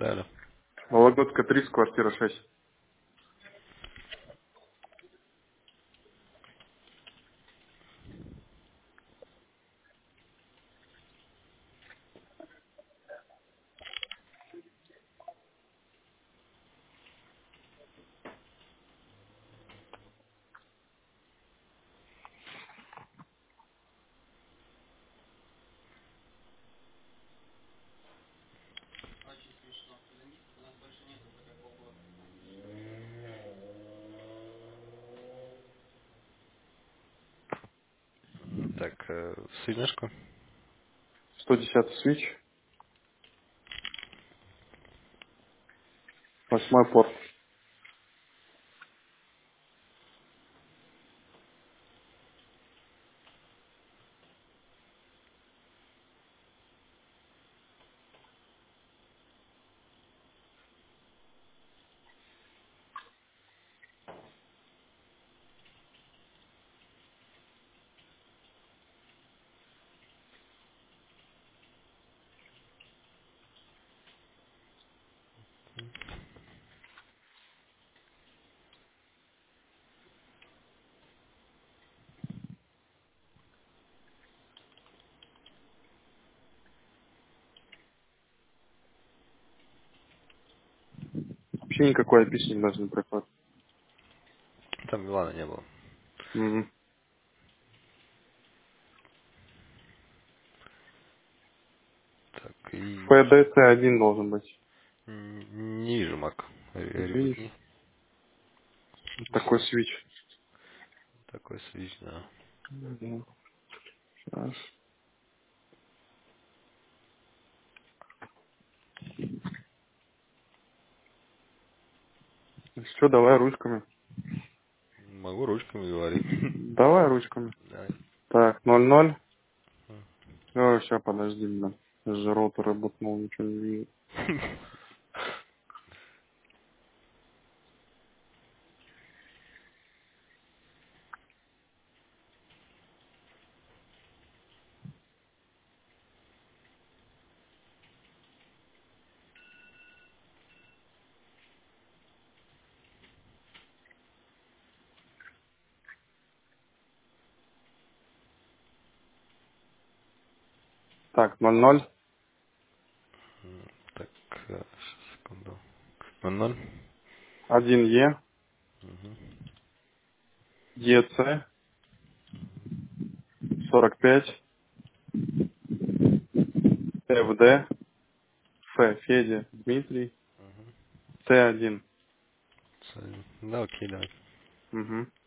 Да. Вологодская 30, квартира 6. Так, соединишку. 110 свич. 8 порт. Вообще никакой описание даже не проходит. Там Милана не было. Угу. Так, и ПДЦ-1 должен быть. не вижу мак. Видишь? Ребутни. Такой свич. Такой свич, да. Мгм. Сейчас. Что, давай ручками. Могу ручками говорить. Давай ручками. Да. Так, 0-0. Сейчас, подожди, блин. Я же роутер работнул, ничего не вижу. Так, 0-0. Так, сейчас, секунду. 0-0. 1Е. ЕЦ. 45. ФД. Федя. Дмитрий. Т1. Да, окей, давай. Угу.